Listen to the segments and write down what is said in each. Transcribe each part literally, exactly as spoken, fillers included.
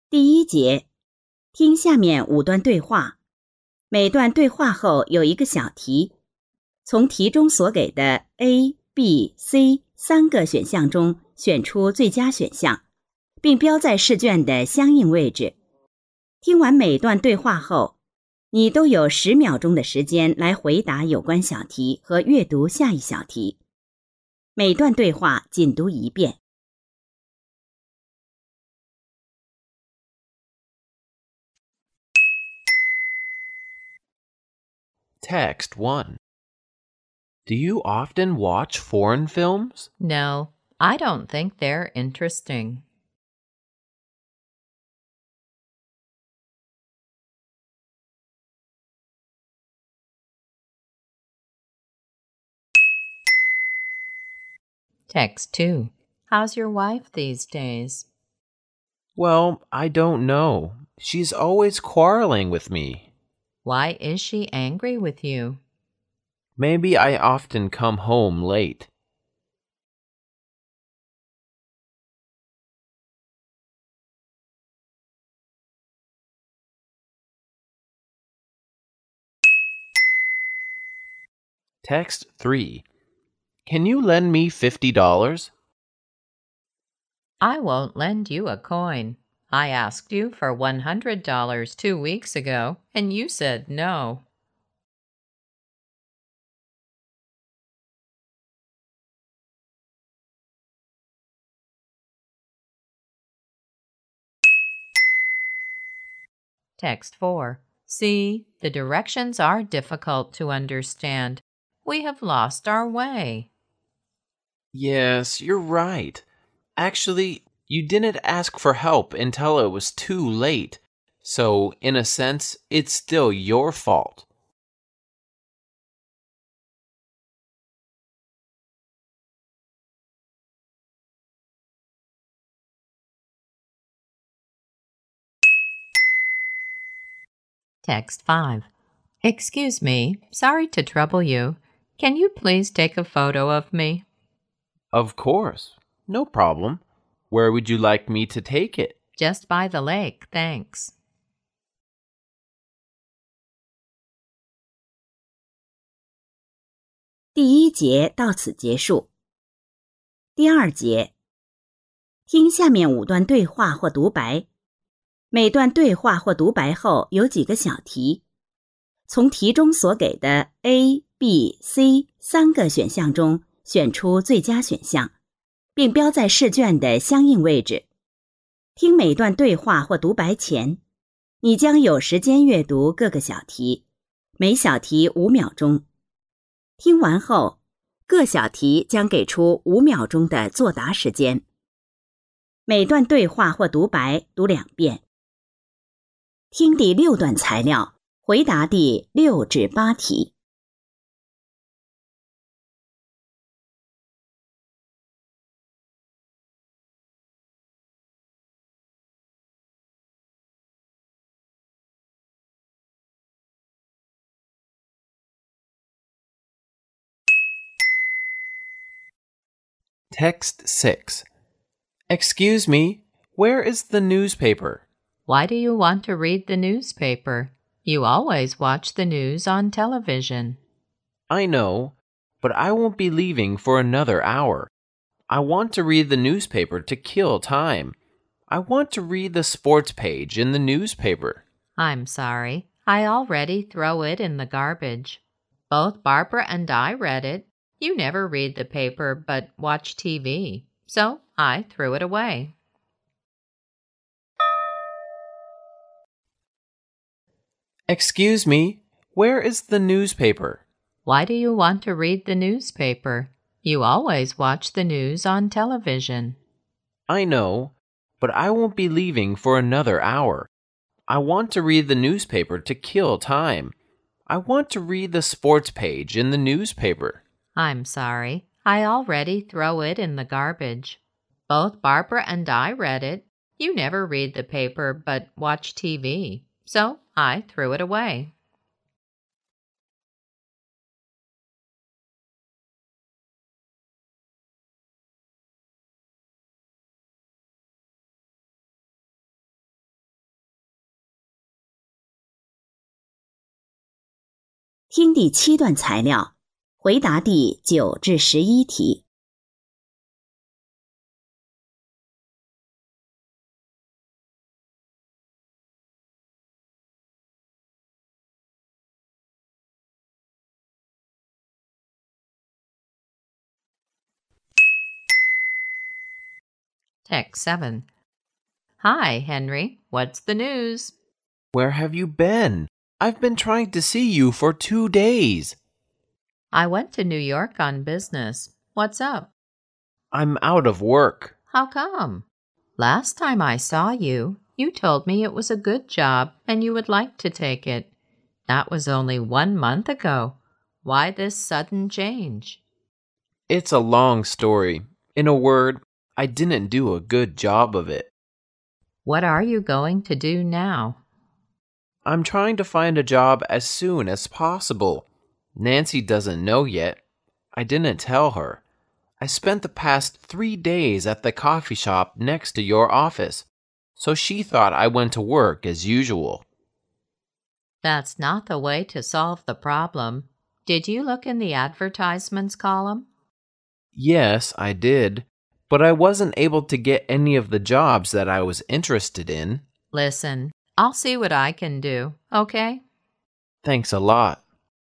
第一节，听下面五段对话，每段对话后有一个小题，从题中所给的 A、B、C 三个选项中选出最佳选项，并标在试卷的相应位置。听完每段对话后，你都有十秒钟的时间来回答有关小题和阅读下一小题。每段对话仅读一遍。 Text one. Do you often watch foreign films? No, I don't think they're interesting. Text two. How's your wife these days? Well, I don't know. She's always quarreling with me. Why is she angry with you? Maybe I often come home late. Text three. Can you lend me fifty dollars? I won't lend you a coin. I asked you for one hundred dollars two weeks ago, and you said no. Text four. See, the directions are difficult to understand. We have lost our way. Yes, you're right. Actually, you didn't ask for help until it was too late. So, in a sense, it's still your fault. Text five. Excuse me, sorry to trouble you. Can you please take a photo of me? Of course. No problem. Where would you like me to take it? Just by the lake, thanks. 第一节到此结束。第二节，听下面五段对话或独白，每段对话或独白后有几个小题，从题中所给的 A、B、C 三个选项中选出最佳选项，并标在试卷的相应位置。听每段对话或独白前，你将有时间阅读各个小题，每小题五秒钟。听完后，各小题将给出五秒钟的作答时间。每段对话或独白读两遍。听第六段材料，回答第六至八题。 Text six. Excuse me, where is the newspaper? Why do you want to read the newspaper? You always watch the news on television. I know, but I won't be leaving for another hour. I want to read the newspaper to kill time. I want to read the sports page in the newspaper. I'm sorry. I already throw it in the garbage. Both Barbara and I read it. You never read the paper but watch T V, so I threw it away. Excuse me, where is the newspaper? Why do you want to read the newspaper? You always watch the news on television. I know, but I won't be leaving for another hour. I want to read the newspaper to kill time. I want to read the sports page in the newspaper. I'm sorry. I already throw it in the garbage. Both Barbara and I read it. You never read the paper but watch T V, so I threw it away. 听第七段材料，回答第九至十一题。 Text seven. Hi, Henry. What's the news? Where have you been? I've been trying to see you for two days. I went to New York on business. What's up? I'm out of work. How come? Last time I saw you, you told me it was a good job and you would like to take it. That was only one month ago. Why this sudden change? It's a long story. In a word, I didn't do a good job of it. What are you going to do now? I'm trying to find a job as soon as possible. Nancy doesn't know yet. I didn't tell her. I spent the past three days at the coffee shop next to your office, so she thought I went to work as usual. That's not the way to solve the problem. Did you look in the advertisements column? Yes, I did, but I wasn't able to get any of the jobs that I was interested in. Listen, I'll see what I can do, okay? Thanks a lot.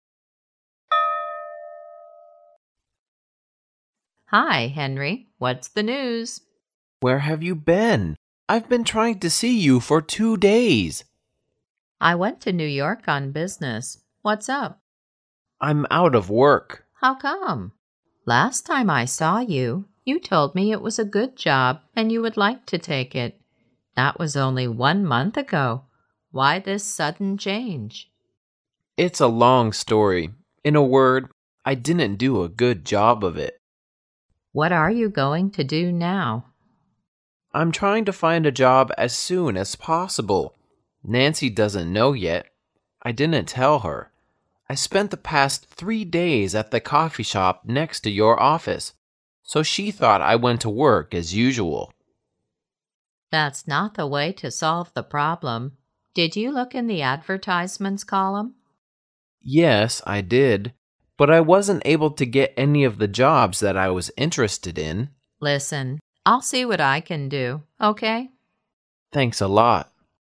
Hi, Henry. What's the news? Where have you been? I've been trying to see you for two days. I went to New York on business. What's up? I'm out of work. How come? Last time I saw you, you told me it was a good job and you would like to take it. That was only one month ago. Why this sudden change? It's a long story. In a word, I didn't do a good job of it. What are you going to do now? I'm trying to find a job as soon as possible. Nancy doesn't know yet. I didn't tell her. I spent the past three days at the coffee shop next to your office, so she thought I went to work as usual. That's not the way to solve the problem. Did you look in the advertisements column? Yes, I did, but I wasn't able to get any of the jobs that I was interested in. Listen, I'll see what I can do, okay? Thanks a lot.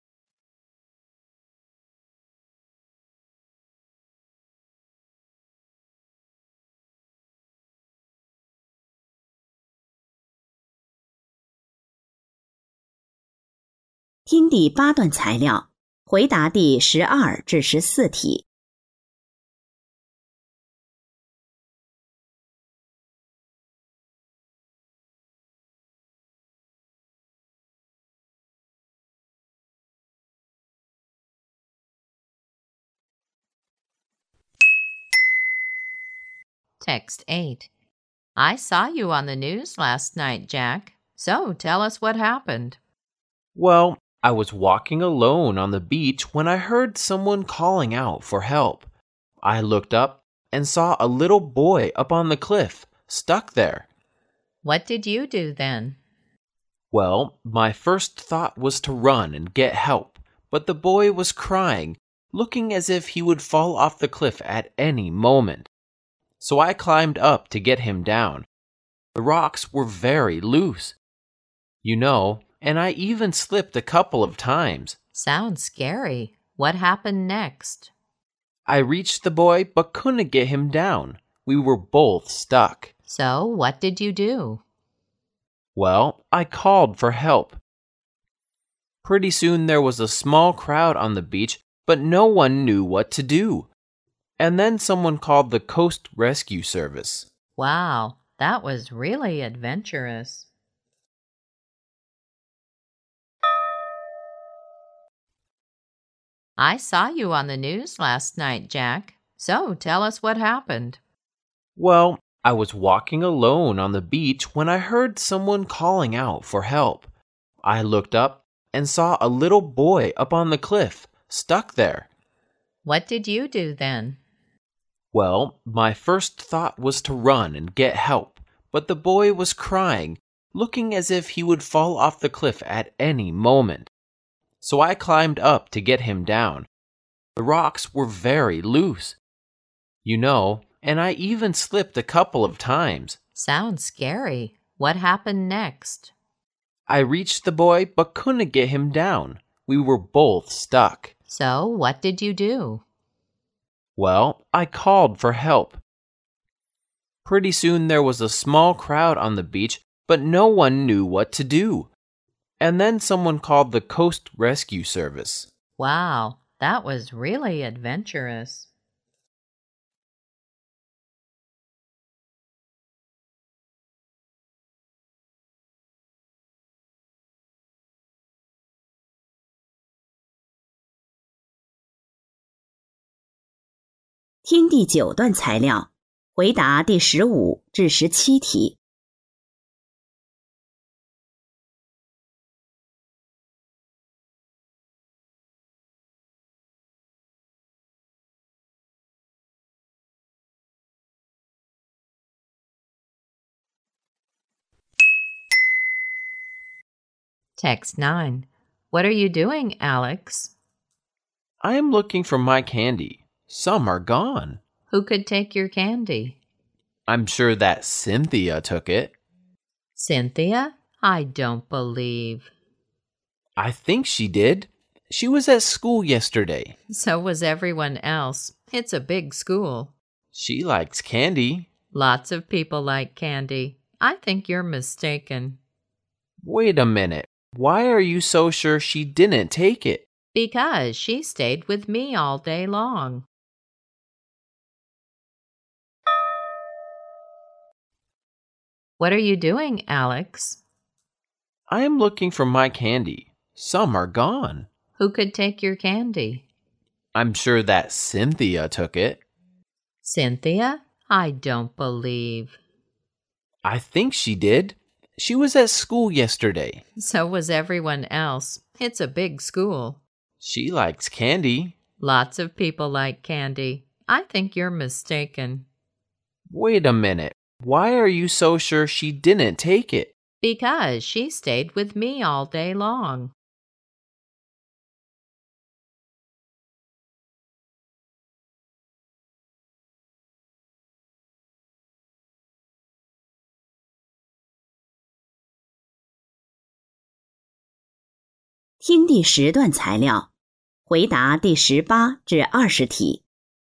《听第八段材料，回答第十二至十四题。 Text eight. I saw you on the news last night, Jack. So tell us what happened. Well, I was walking alone on the beach when I heard someone calling out for help. I looked up and saw a little boy up on the cliff, stuck there. What did you do then? Well, my first thought was to run and get help, but the boy was crying, looking as if he would fall off the cliff at any moment. So I climbed up to get him down. The rocks were very loose. You know, and I even slipped a couple of times. Sounds scary. What happened next? I reached the boy but couldn't get him down. We were both stuck. So what did you do? Well, I called for help. Pretty soon there was a small crowd on the beach, but no one knew what to do. And then someone called the Coast Rescue Service. Wow, that was really adventurous. I saw you on the news last night, Jack. So tell us what happened. Well, I was walking alone on the beach when I heard someone calling out for help. I looked up and saw a little boy up on the cliff, stuck there. What did you do then? Well, my first thought was to run and get help, but the boy was crying, looking as if he would fall off the cliff at any moment. So I climbed up to get him down. The rocks were very loose. You know, and I even slipped a couple of times. Sounds scary. What happened next? I reached the boy but couldn't get him down. We were both stuck. So, what did you do? Well, I called for help. Pretty soon there was a small crowd on the beach, but no one knew what to do. And then someone called the Coast Rescue Service. Wow, that was really adventurous. 《听第九段材料，回答第十五至十七题。 Text nine. What are you doing, Alex? I am looking for my candy. Some are gone. Who could take your candy? I'm sure that Cynthia took it. Cynthia? I don't believe. I think she did. She was at school yesterday. So was everyone else. It's a big school. She likes candy. Lots of people like candy. I think you're mistaken. Wait a minute. Why are you so sure she didn't take it? Because she stayed with me all day long. What are you doing, Alex? I am looking for my candy. Some are gone. Who could take your candy? I'm sure that Cynthia took it. Cynthia? I don't believe. I think she did. She was at school yesterday. So was everyone else. It's a big school. She likes candy. Lots of people like candy. I think you're mistaken. Wait a minute. Why are you so sure she didn't take it? Because she stayed with me all day long. 《听第十段材料，回答第十八至二十题。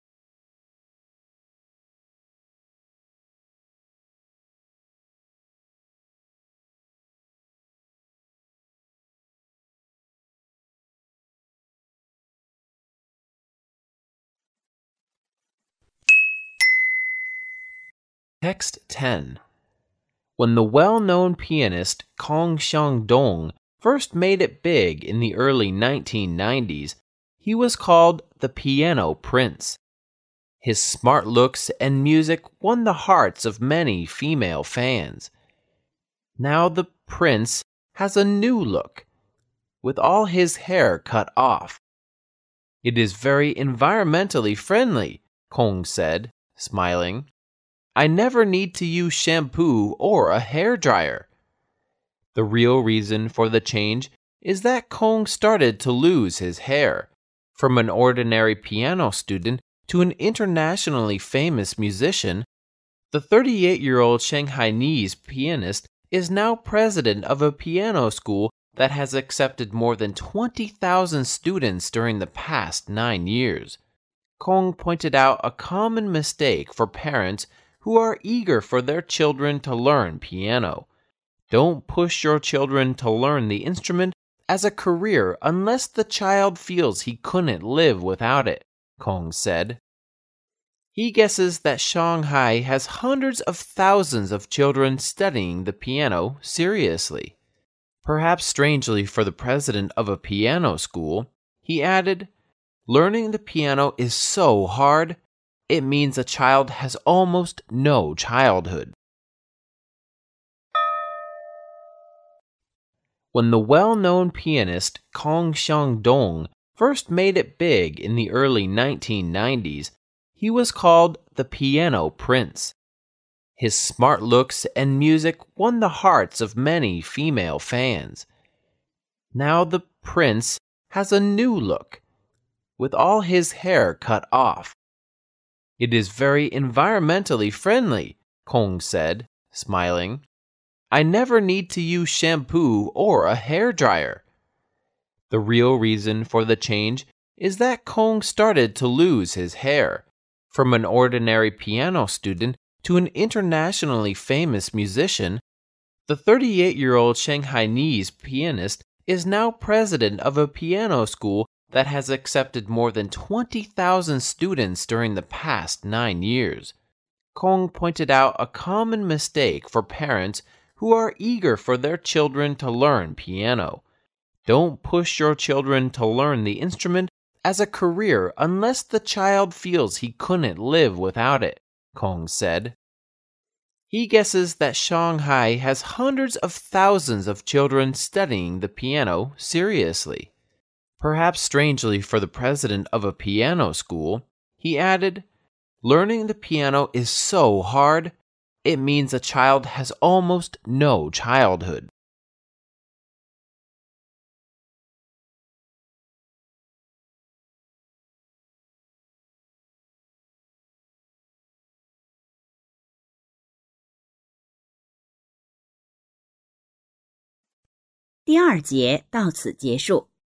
Text ten. When the well-known pianist Kong Xiangdong first made it big in the early nineteen nineties, he was called the Piano Prince. His smart looks and music won the hearts of many female fans. Now the prince has a new look, with all his hair cut off. It is very environmentally friendly, Kong said, smiling. I never need to use shampoo or a hair dryer. The real reason for the change is that Kong started to lose his hair. From an ordinary piano student to an internationally famous musician, the thirty-eight-year-old Shanghainese pianist is now president of a piano school that has accepted more than twenty thousand students during the past nine years. Kong pointed out a common mistake for parents who are eager for their children to learn piano. Don't push your children to learn the instrument as a career unless the child feels he couldn't live without it, Kong said. He guesses that Shanghai has hundreds of thousands of children studying the piano seriously. Perhaps strangely for the president of a piano school, he added, learning the piano is so hard, it means a child has almost no childhood. When the well-known pianist Kong Xiangdong first made it big in the early nineteen nineties, he was called the Piano Prince. His smart looks and music won the hearts of many female fans. Now the prince has a new look, with all his hair cut off. It is very environmentally friendly, Kong said, smiling. I never need to use shampoo or a hair dryer. The real reason for the change is that Kong started to lose his hair. From an ordinary piano student to an internationally famous musician, the thirty-eight-year-old Shanghainese pianist is now president of a piano school that has accepted more than twenty thousand students during the past nine years. Kong pointed out a common mistake for parents who are eager for their children to learn piano. Don't push your children to learn the instrument as a career unless the child feels he couldn't live without it, Kong said. He guesses that Shanghai has hundreds of thousands of children studying the piano seriously. Perhaps strangely for the president of a piano school, he added, learning the piano is so hard, it means a child has almost no childhood. 第二节到此结束。